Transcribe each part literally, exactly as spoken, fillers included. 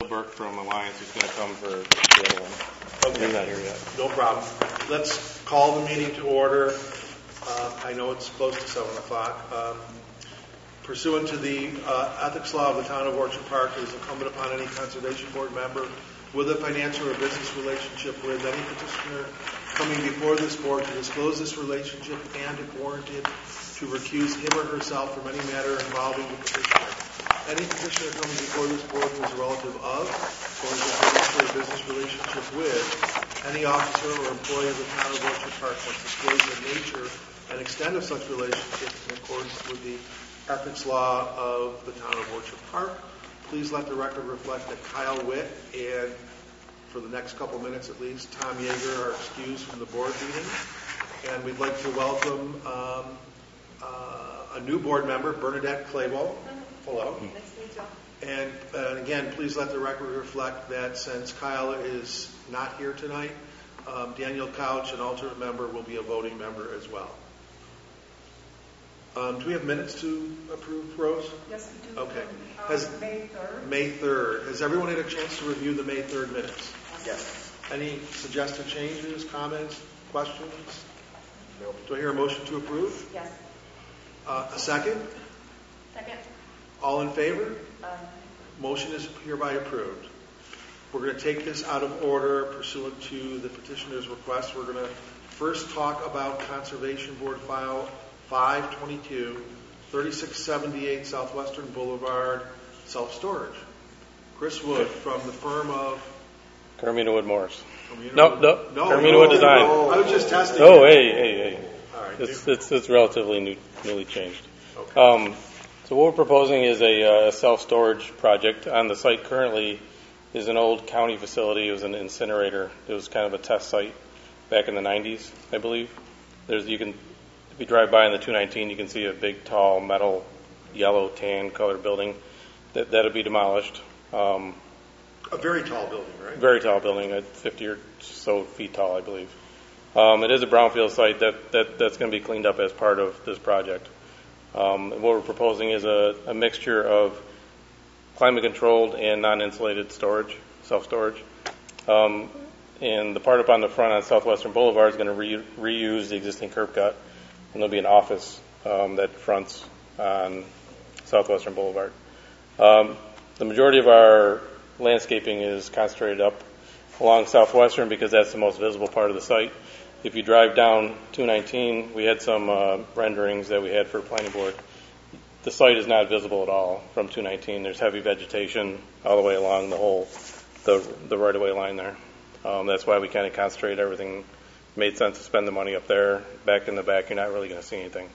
Burke from Alliance who's going to come for the other one. Okay. He's not here yet. No problem. Let's call the meeting to order. Uh, I know it's close to seven o'clock. Um, pursuant to the uh, ethics law of the town of Orchard Park, it is incumbent upon any conservation board member with a financial or business relationship with any petitioner coming before this board to disclose this relationship and, if warranted, to recuse him or herself from any matter involving the petitioner. Any petitioner coming before this board who is a relative of or is a financial or business relationship with any officer or employee of the town of Orchard Park must disclose the nature and extent of such relationships in accordance with the ethics law of the town of Orchard Park. Please let the record reflect that Kyle Witt and, for the next couple minutes at least, Tom Yeager are excused from the board meeting. And we'd like to welcome um, uh, a new board member, Bernadette Clayball. Hello. Nice to meet you. And, uh, again, please let the record reflect that since Kyle is not here tonight, um, Daniel Couch, an alternate member, will be a voting member as well. Um, do we have minutes to approve, Rose? Yes, we do. Okay. Um, Has, May third. May third. Has everyone had a chance to review the May third minutes? Yes. Any suggested changes, comments, questions? Nope. Do I hear a motion to approve? Yes. Uh, a second? Second. All in favor? Um, Motion is hereby approved. We're going to take this out of order pursuant to the petitioner's request. We're going to first talk about Conservation Board File five twenty-two, thirty-six seventy-eight Southwestern Boulevard, self-storage. Chris Wood from the firm of... Carmina Wood Morris. Carmina No, Wood- no, no, Carmina no, Wood Design. no. I was just testing. Oh, hey, hey, hey. All right. It's, it's, it's relatively new, newly changed. Okay. Um, so what we're proposing is a uh, self-storage project. On the site currently is an old county facility. It was an incinerator. It was kind of a test site back in the nineties, I believe. There's you can if you drive by in the two nineteen, you can see a big, tall, metal, yellow, tan colored building that that'll be demolished. Um, A very tall building, right? very tall building, uh, fifty or so feet tall, I believe. Um, it is a brownfield site that, that that's going to be cleaned up as part of this project. Um, and what we're proposing is a, a mixture of climate-controlled and non-insulated storage, self-storage. Um, and the part up on the front on Southwestern Boulevard is going to re- reuse the existing curb cut, and there'll be an office um, that fronts on Southwestern Boulevard. Um, the majority of our landscaping is concentrated up along Southwestern because that's the most visible part of the site. If you drive down two nineteen, we had some uh, renderings that we had for planning board. The site is not visible at all from two nineteen. There's heavy vegetation all the way along the whole, the the right-of-way line there. Um, that's why we kind of concentrated everything. It made sense to spend the money up there. Back in the back, you're not really going to see anything.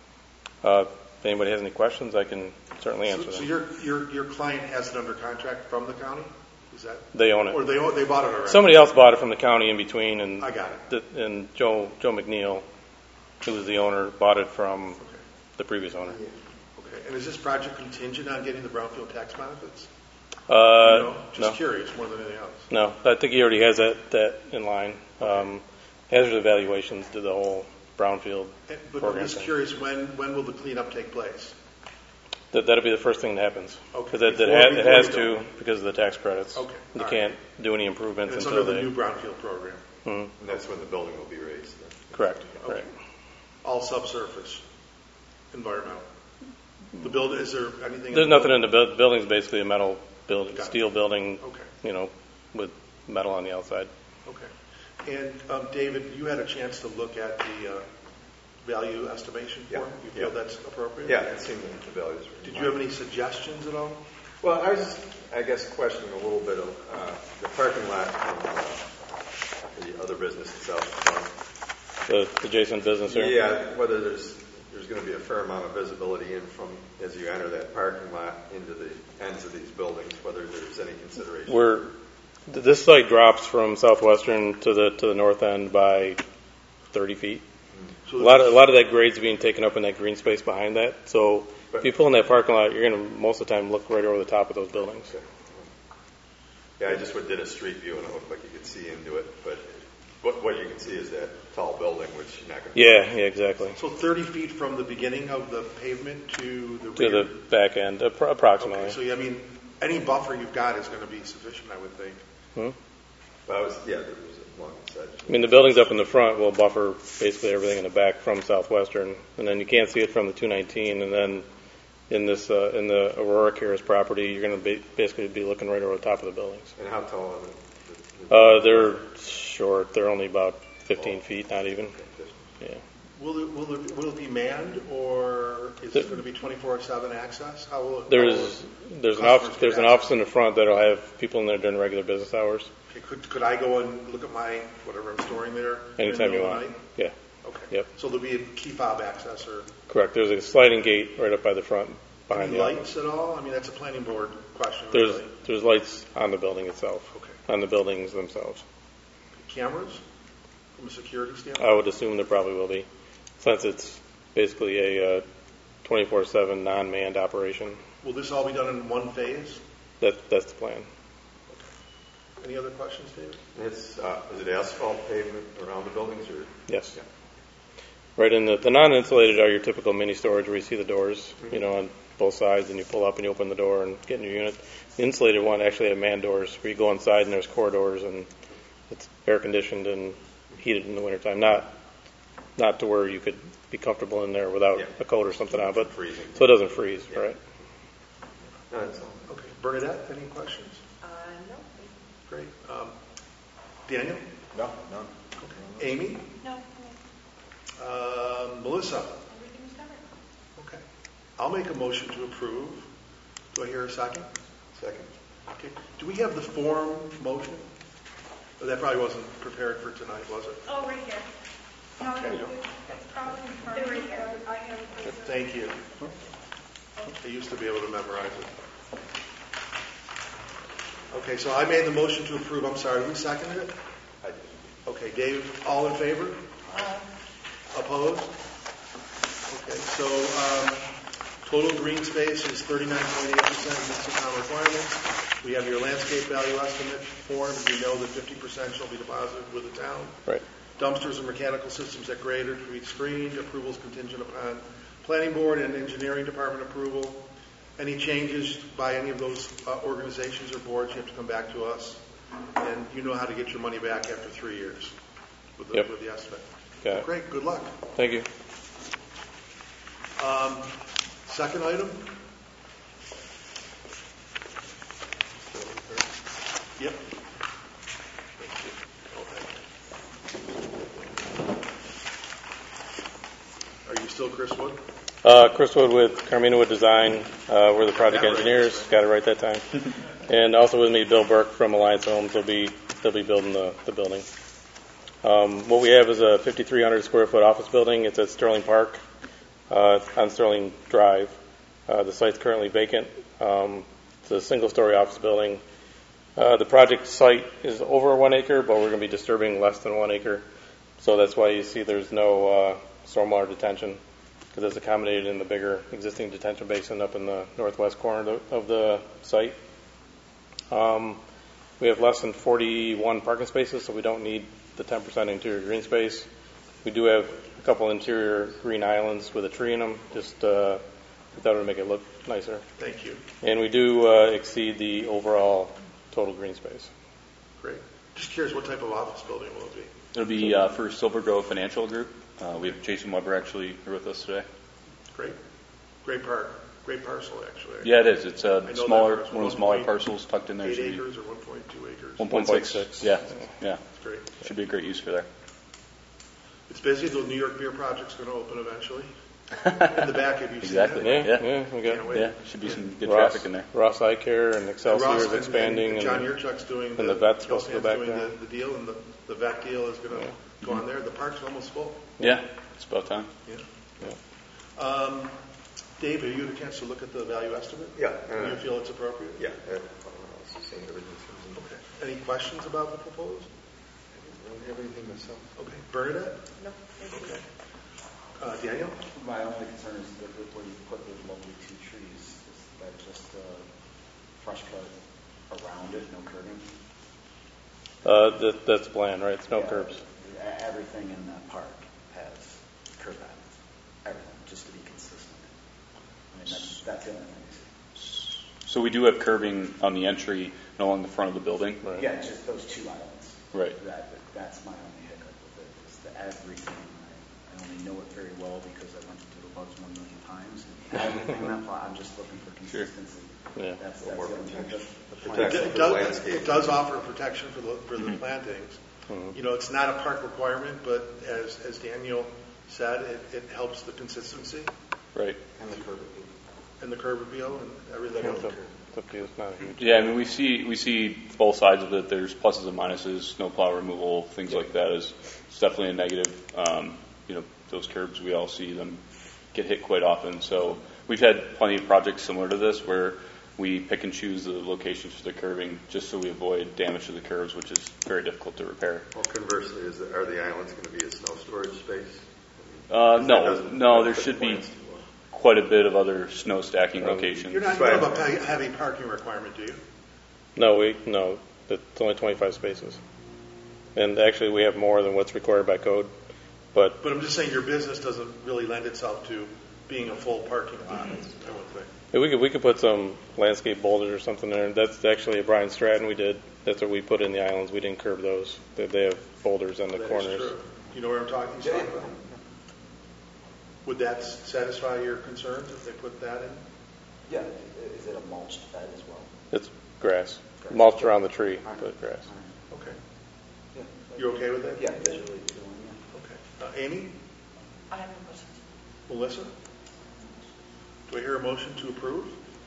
Uh, if anybody has any questions, I can certainly answer So, so them. your, your your client has it under contract from the county? Is that? They own it. Or they own, they bought it already? Somebody else bought it from the county in between, and I got it. the, and Joe Joe McNeil, who was the owner, bought it from Okay. the previous owner. Okay. And is this project contingent on getting the brownfield tax benefits? Uh, You know, just no, curious more than anything else. no. I think he already has that that in line. Um, hazard evaluations did the whole brownfield And- But I'm program just thing. curious, when when will the cleanup take place? That that'll be the first thing that happens. Okay. Because it, it, Before- ha- it before has we to go. because of the tax credits. Okay. You All right. can't do any And improvements it's until under the they. new brownfield program. Mhm. And that's when the building will be raised. Then. Correct. Okay. Right. All subsurface, environmental. The build, is there anything? There's in the nothing in building? the building. Building's basically a metal building, Got it. steel building. Okay. You know, with metal on the outside. Okay. And um, David, you had a chance to look at the uh, value estimation Yeah. form. You feel Yeah. that's appropriate? Yeah, it seemed that the values were. Did you have any suggestions at all? Well, I was just, I guess, questioning a little bit of uh, the parking lot from uh, the other business itself. The adjacent business there. Yeah, whether there's there's going to be a fair amount of visibility in from as you enter that parking lot into the ends of these buildings. Whether there's any consideration. We're th- this site drops from Southwestern to the to the north end by thirty feet. So A lot of a lot of that grade's being taken up in that green space behind that. So if But- you pull in that parking lot, you're going to most of the time look right over the top of those buildings. Okay. Yeah, I just did a street view and it looked like you could see into it, but what what you can see is that tall building, which you're not going to. Yeah, yeah, exactly. So thirty feet from the beginning of the pavement to the To rear? the back end, appro- approximately. Okay, so I mean, any buffer you've got is going to be sufficient, I would think. Hmm? But I was, yeah, there was a long section. I mean, the buildings up in the front will buffer basically everything in the back from Southwestern, and then you can't see it from the two nineteen, and then in this uh, in the Aurora Cares property, you're going to be basically be looking right over the top of the buildings. And how tall are they? Uh, they're short. They're only about fifteen feet, not even. Yeah. Will it, will it, will it be manned, or is it going to be twenty-four seven access? How will it? There's how will there's an customers office there's get an access? office in the front that'll have people in there during regular business hours. Okay, could, could I go and look at my, whatever I'm storing there? during the Anytime you middle of want. the night? Yeah. Okay. Yep. So there'll be a key fob access or Correct. There's a sliding gate right up by the front behind any the lights office. at all? I mean, that's a planning board question. There's really. there's lights on the building itself. Okay. On the buildings themselves. Cameras from a security standpoint? I would assume there probably will be, since it's basically a uh, twenty-four seven non-manned operation. Will this all be done in one phase? That that's the plan. Any other questions, David? It's, uh, is it asphalt pavement around the buildings, or? Yes. Yeah. Right in the the non-insulated are your typical mini storage where you see the doors, you know, on both sides, and you pull up and you open the door and get in your unit. The insulated one actually have man doors where you go inside and there's corridors and it's air conditioned and heated in the wintertime. Not not to where you could be comfortable in there without Yeah. a coat or something on, but Freezing. so it doesn't freeze, Yeah. right? No, that's all. Okay. Bernadette, any questions? Uh, no. Great. Um, Daniel? No, none. Okay. Amy? No. Um, Melissa? Everything was covered. Okay. I'll make a motion to approve. Do I hear a second? Second. Okay. Do we have the form motion? Oh, that probably wasn't prepared for tonight, was it? Oh, right here. No, Okay. that's probably part of it. I have it. Thank you. I used to be able to memorize it. Okay, so I made the motion to approve. I'm sorry, who seconded it? I did. Okay, Dave, all in favor? Opposed? Okay, so um, total green space is thirty-nine point eight percent meets the town requirements. We have your landscape value estimate form. We know that fifty percent shall be deposited with the town. Right. Dumpsters and mechanical systems at grade are to be screened. Approvals contingent upon planning board and engineering department approval. Any changes by any of those uh, organizations or boards, you have to come back to us. And you know how to get your money back after three years with the, Yep. with the estimate. Got it. Great, good luck. Thank you. Um, second item? Yep. Are you still Chris Wood? Uh, Chris Wood with Carmina Wood Design. Uh, we're the project Got it right engineers. this time. Got it right that time. And also with me, Bill Burke from Alliance Homes. They'll be they'll be building the, the building. Um, what we have is a fifty-three hundred square foot office building. It's at Sterling Park uh, on Sterling Drive. Uh, the site's currently vacant. Um, it's a single story office building. Uh, the project site is over one acre, but we're going to be disturbing less than one acre. So that's why you see there's no uh, stormwater detention, because it's accommodated in the bigger existing detention basin up in the northwest corner of the, of the site. Um, we have less than forty-one parking spaces, so we don't need the ten percent interior green space. We do have a couple interior green islands with a tree in them, just uh, we thought it would make it look nicer. Thank you. And we do uh, exceed the overall total green space. Great. Just curious, what type of office building will it be? It'll be uh, for Silver Grove Financial Group. Uh, we have Jason Weber actually here with us today. Great. Great park. Great parcel, actually. Yeah, it is. It's I know a that smaller, parcel. one of the smaller one point parcels tucked in there. Eight Should be acres or one point two acres? one point one point six. six. Yeah, yeah. That's great. Should be a great use for there. It's busy. The New York Beer Project's going to open eventually. In the back, have you Exactly. seen that? Yeah, Yeah. yeah, we got Can't wait. Yeah, should be some good Ross, traffic in there. Ross Eye Care and Excelsior Ross is and- expanding. And John and Yurchuk's doing and the vet's supposed to go back doing there. The, the deal, and the, the vet deal is going to Yeah. go on there. The park's almost full. Yeah, it's about time. Yeah. Yeah. Um, Dave, have you had a chance to look at the value estimate? Yeah. Do you feel it's appropriate? Yeah. uh, I was saying everything seems in- Okay. Any questions about the proposed? I don't have anything myself. Okay. Bernadette? No, thank you. Okay. Uh, Daniel? My only concern is that where you put those lovely two trees, is that just uh, fresh cut around it, no curbing? Uh, that, that's the plan, right? It's no Yeah, curbs. e- Everything in that park has curb apps, everything, just to be consistent. I mean, that's, that's the only thing I see. So we do have curbing on the entry and along the front of the building. Right. Yeah, it's just those two islands. Right. That, that's my only hiccup with it, is the everything. I, I only know it very well because I went to the bugs one million times. And everything on that plot, I'm just looking for Sure. consistency. Yeah. That's, that's A little more the only- protection. the- the It plan- Protection. it for does, landscape. it does offer protection for the, for the plantings. Mhm. You know, it's not a park requirement, but as, as Daniel said, it, it helps the consistency Right. And the curb appeal. and the curb appeal and everything else. It's up- it's up to you. It's not a huge. Yeah, I mean, we see we see both sides of it. There's pluses and minuses. Snowplow removal, things like that is it's definitely a negative. Um, you know, those curbs, we all see them get hit quite often. So we've had plenty of projects similar to this where we pick and choose the locations for the curbing just so we avoid damage to the curbs, which is very difficult to repair. Well, conversely, is, are the islands going to be a snow storage space? Uh, That no, doesn't no, there fit should be plans too well. quite a bit of other snow stacking Um, locations. You're not, you don't have a he- heavy parking requirement, do you? No, we no. It's only twenty-five spaces, and actually we have more than what's required by code. But But I'm just saying your business doesn't really lend itself to being a full parking lot, I would think. yeah, we could we could put some landscape boulders or something there. That's actually a Brian Stratton we did. That's what we put in the islands. We didn't curb those. They, they have boulders on the That is corners. true. You know where I'm talking Yeah. about? Would that s- satisfy your concerns if they put that in? Yeah, is it a mulched bed as well? It's grass, mulched around the tree, All right. but grass. All right. Okay. Yeah. You okay with that? Yeah, visually appealing, yeah. Okay. Uh, Amy? I have no questions. Melissa? Do I hear a motion to approve?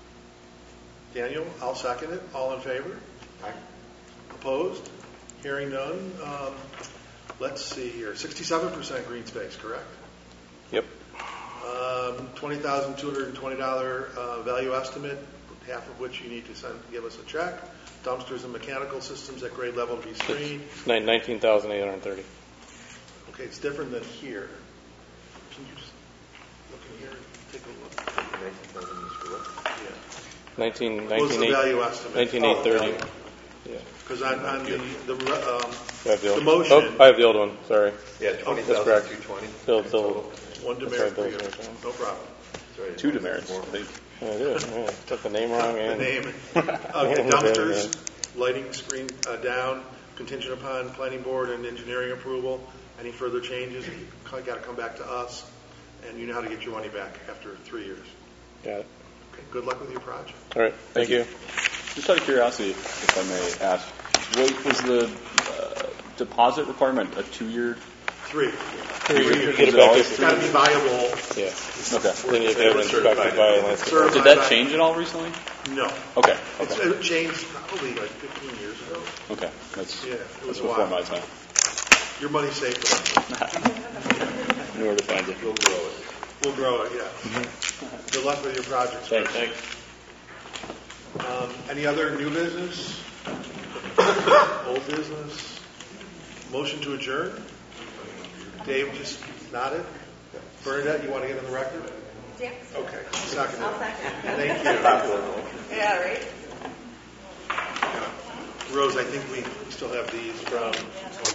Daniel, I'll second it. All in favor? Aye. Opposed? Hearing none. Um, let's see here. sixty-seven percent green space, correct? Yep. Um, twenty thousand two hundred twenty dollars uh, value estimate, half of which you need to send, give us a check. Dumpsters and mechanical systems at grade level to be screened. Nine, nineteen thousand eight hundred thirty. Okay, it's different than here. Can you just look in here and take a look? nineteen thousand is for what? Yeah. Nineteen, What's nineteen the eight, value estimate? nineteen eight thirty. Yeah. Because on, on the, the, re- um, I have the, old, the motion, Oh, I have the old one. Sorry. Yeah, twenty That's thousand correct. two twenty. Bill, Bill. one That's demerit for right, you. Bill's right. No problem. Two demerits, I think. Yeah, I did. Yeah. Took the name wrong The and name. Okay, dumpsters, lighting screen uh, down, contingent upon planning board and engineering approval. Any further changes, you got to come back to us, and you know how to get your money back after three years. Got it. Okay, good luck with your project. All right. Thank, Thank you. you. Just out of curiosity, if I may ask, what was the uh, deposit requirement? A two-year? Three. Three Three years. years. Get it back It's got to be viable. Yeah. Okay. Then you have to have it inspected by a landscape. Certified Did that by- change at all recently? No. Okay. It's, Okay. it changed probably like fifteen years ago. Okay. That's, Yeah, it was that's a before while. my time. Your money's safe with us. I knew where to find it. We'll grow it. We'll grow it, yeah. Good luck with your projects. Thanks. Um, any other new business? Old business? Motion to adjourn? Dave just nodded. Bernadette, you want to get on the record? Yeah. Okay, second. I'll second. Thank you. Yeah, right? Rose, I think we still have these from